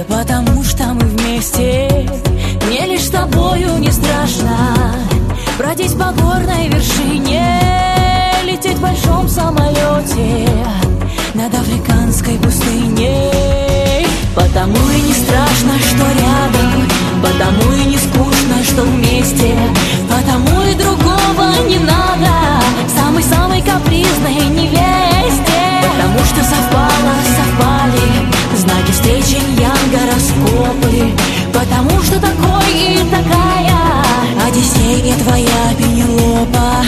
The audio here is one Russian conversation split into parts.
Все потому, что мы вместе. Мне лишь с тобою не страшно бродить по горной вершине, лететь в большом самолете над африканской пустыней. Потому и не страшно, что рядом, потому и не скучно, что вместе, потому и другого не надо самой-самой капризной невесте. Потому что совпали знаки встречи, гороскопы, потому что такой и такая Одиссея твоя Пенелопа.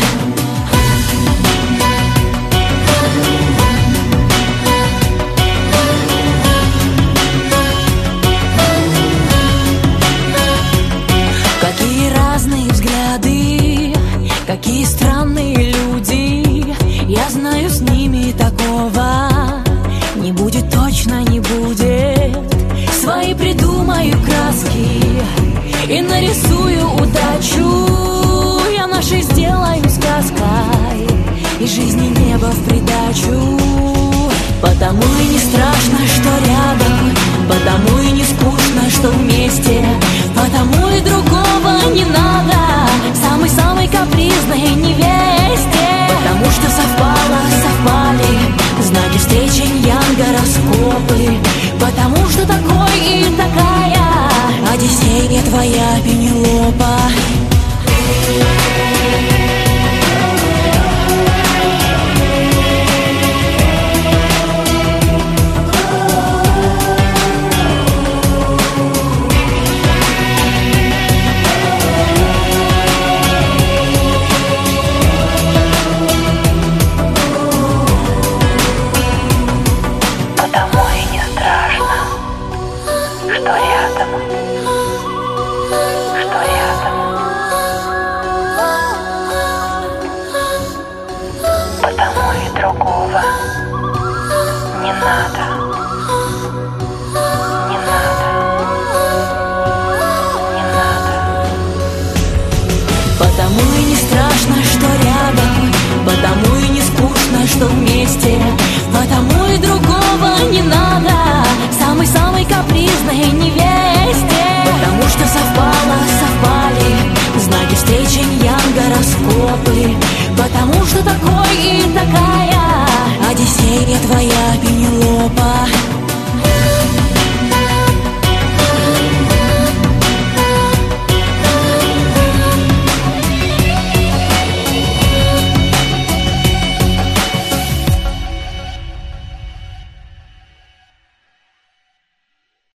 Какие разные взгляды, какие странные люди. Я знаю, с ними такого не будет, точно не будет. Свои придумаю краски и нарисую удачу. Я нашей сделаю сказкой и жизни небо в придачу. Потому и не страшно, что рядом, потому и не скучно, что вместе, потому и другого не надо самой-самой капризной невесте. Потому что совпали знаки встречи, гороскопы, потому что такой и такая Одиссея твоя Пенелопа. Потому и не страшно, что рядом, потому и не скучно, что вместе, потому и другого не надо самой-самой капризной невесте. Потому что совпали знаки встречи, гороскопы, потому что такой и такая Одиссея твоя Пенелопа.